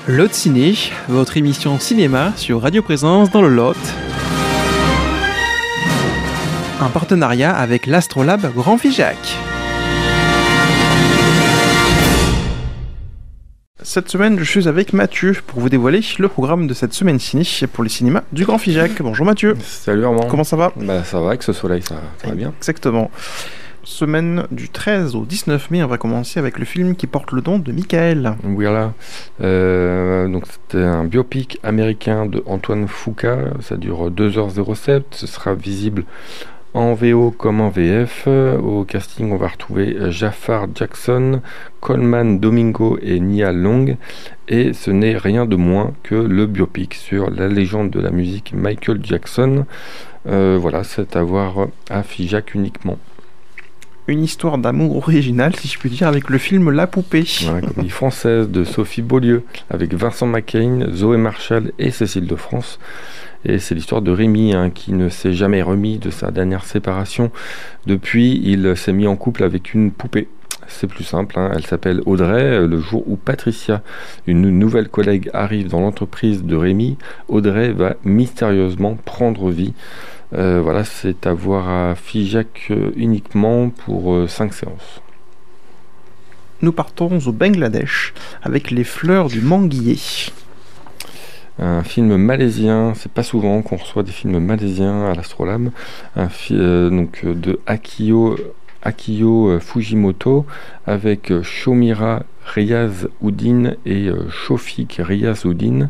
Lot Ciné, votre émission cinéma sur Radio Présence dans le Lot. Un partenariat avec l'Astrolabe Grand Figeac. Cette semaine, je suis avec Mathieu pour vous dévoiler le programme de cette semaine ciné pour les cinémas du Grand Figeac. Bonjour Mathieu. Salut Armand. Comment ça va ? Ça va, avec ce soleil, ça va bien. Exactement. Semaine du 13 au 19 mai, on va commencer avec le film qui porte le nom de Michael. Voilà. Donc c'était un biopic américain de Antoine Fuqua. Ça dure 2h07. Ce sera visible en VO comme en VF. Au casting, on va retrouver Jafar Jackson, Coleman Domingo et Nia Long. Et ce n'est rien de moins que le biopic sur la légende de la musique Michael Jackson. Voilà, c'est à voir à Figeac uniquement. Une histoire d'amour originale, si je puis dire, avec le film La Poupée. Voilà, comédie française de Sophie Beaulieu, avec Vincent McCain, Zoé Marshall et Cécile de France. Et c'est l'histoire de Rémi, qui ne s'est jamais remis de sa dernière séparation. Depuis, il s'est mis en couple avec une poupée. C'est plus simple, elle s'appelle Audrey. Le jour où Patricia, une nouvelle collègue, arrive dans l'entreprise de Rémi, Audrey va mystérieusement prendre vie. Voilà, c'est à voir à Figeac uniquement pour 5 séances. Nous partons au Bangladesh avec Les Fleurs du Manguier. Un film malaisien, c'est pas souvent qu'on reçoit des films malaisiens à l'Astrolabe. Donc de Akio Fujimoto avec Shomira Riaz-Uddin et Shofik Riaz-Uddin.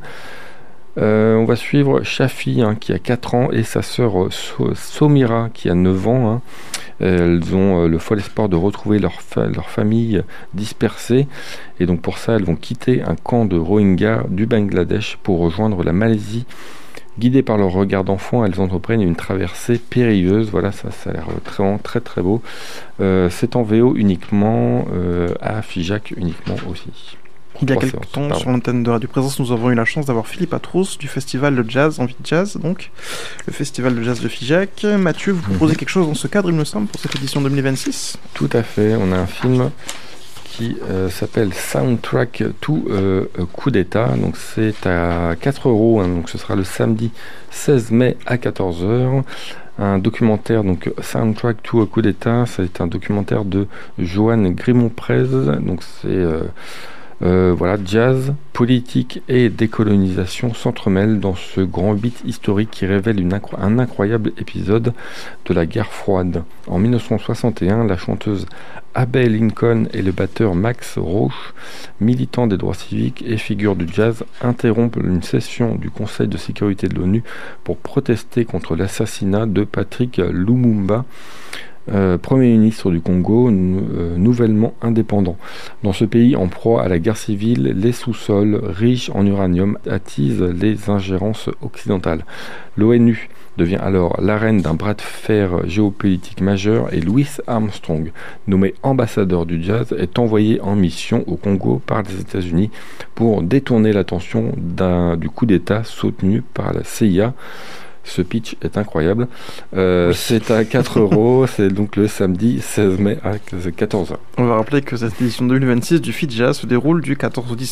On va suivre Shafi qui a 4 ans et sa sœur Somira qui a 9 ans. Elles ont le fol espoir de retrouver leur famille dispersée, et donc pour ça elles vont quitter un camp de Rohingyas du Bangladesh pour rejoindre la Malaisie. Guidées par leur regard d'enfant, elles entreprennent une traversée périlleuse. Voilà, ça a l'air très très beau. C'est en VO uniquement, à Figeac uniquement aussi. Il y a quelques temps, sur l'antenne de Radio Présence, nous avons eu la chance d'avoir Philippe Atrousse du festival de jazz, Envie de Jazz, donc le festival de jazz de Figeac. Mathieu, vous proposez quelque chose dans ce cadre, il me semble, pour cette édition 2026 ? Tout à fait, on a un film qui s'appelle Soundtrack to Coup d'État. Donc c'est à 4€, donc ce sera le samedi 16 mai à 14h. Un documentaire, donc Soundtrack to Coup d'État, c'est un documentaire de Joanne Grimont-Prez. Donc c'est voilà, jazz, politique et décolonisation s'entremêlent dans ce grand beat historique qui révèle un incroyable épisode de la guerre froide. En 1961, la chanteuse Abbey Lincoln et le batteur Max Roach, militants des droits civiques et figures du jazz, interrompent une session du Conseil de sécurité de l'ONU pour protester contre l'assassinat de Patrick Lumumba, Premier ministre du Congo, nouvellement indépendant. Dans ce pays en proie à la guerre civile, les sous-sols riches en uranium attisent les ingérences occidentales. L'ONU devient alors l'arène d'un bras de fer géopolitique majeur et Louis Armstrong, nommé ambassadeur du jazz, est envoyé en mission au Congo par les États-Unis pour détourner l'attention du coup d'État soutenu par la CIA. Ce pitch est incroyable. C'est à 4€, c'est donc le samedi 16 mai à 14h. On va rappeler que cette édition 2026 du FIJA se déroule du 14 au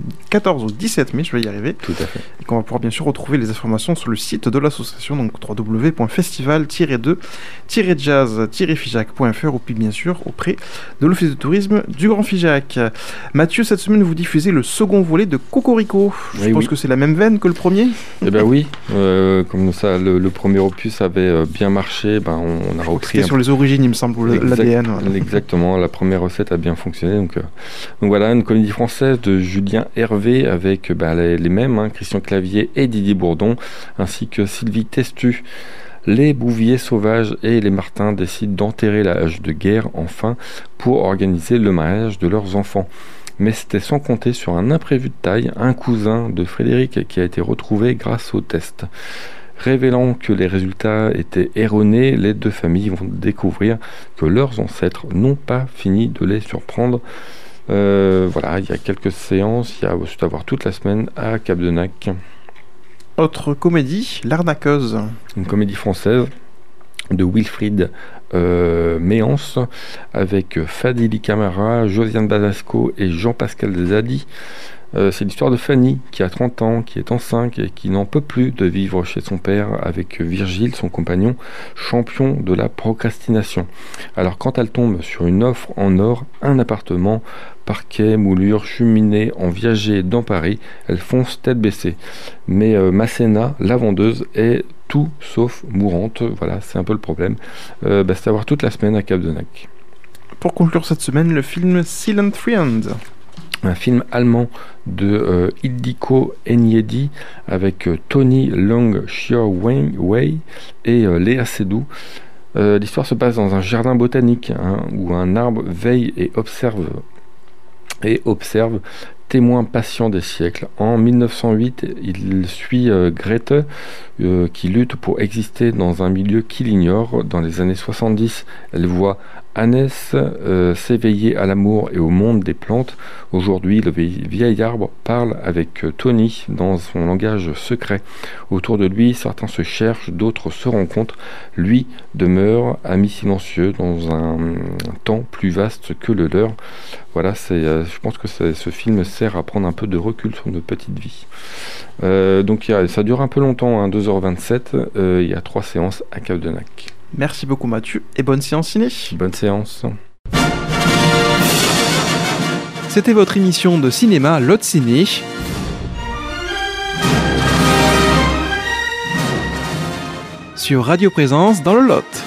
17 mai, je vais y arriver. Tout à fait. Et qu'on va pouvoir bien sûr retrouver les informations sur le site de l'association, donc www.festival-2-jazz-figeac.fr, ou puis bien sûr auprès de l'Office de tourisme du Grand Figeac. Mathieu, cette semaine vous diffusez le second volet de Cocorico. Je suppose que c'est la même veine que le premier ? Eh bien oui, comme ça, le premier opus avait bien marché, on a repris. C'était sur les origines, il me semble, l'ADN. Voilà. Exactement, la première recette a bien fonctionné. Donc voilà, une comédie française de Julien Hervé avec les mêmes, Christian Clavier et Didier Bourdon, ainsi que Sylvie Testu. Les Bouviers sauvages et les Martins décident d'enterrer la hache de guerre, enfin, pour organiser le mariage de leurs enfants. Mais c'était sans compter sur un imprévu de taille, un cousin de Frédéric qui a été retrouvé grâce au test. Révélant que les résultats étaient erronés, les deux familles vont découvrir que leurs ancêtres n'ont pas fini de les surprendre. Voilà, il y a quelques séances, il y a aussi à voir toute la semaine à Cap-de-Nac. Autre comédie, L'Arnaqueuse. Une comédie française de Wilfried Méance, avec Fadili Camara, Josiane Badasco et Jean-Pascal Zadi. C'est l'histoire de Fanny, qui a 30 ans, qui est enceinte et qui n'en peut plus de vivre chez son père avec Virgile, son compagnon, champion de la procrastination. Alors quand elle tombe sur une offre en or, un appartement, parquet, moulure, cheminée en viager dans Paris, elle fonce tête baissée. Mais Masséna, la vendeuse, est tout sauf mourante. Voilà, c'est un peu le problème. C'est à voir toute la semaine à Cap-de-Nac. Pour conclure cette semaine, le film Silent Friend. Un film allemand de Ildiko Enyedi avec Tony Leung-Chiu-Wei et Léa Seydoux. L'histoire se passe dans un jardin botanique où un arbre veille et observe, témoin patient des siècles. En 1908, il suit Grete qui lutte pour exister dans un milieu qu'il ignore. Dans les années 70, elle voit Hannes s'éveiller à l'amour et au monde des plantes. Aujourd'hui, le vieil arbre parle avec Tony dans son langage secret. Autour de lui, certains se cherchent, d'autres se rencontrent. Lui demeure ami silencieux dans un temps plus vaste que le leur. Voilà, je pense que ce film sert à prendre un peu de recul sur nos petites vies. Donc ça dure un peu longtemps, 2h27. Il y a 3 séances à Cap-de-Nac. Merci beaucoup Mathieu et bonne séance ciné. Bonne séance. C'était votre émission de cinéma Lot Ciné. Sur Radio Présence dans le Lot.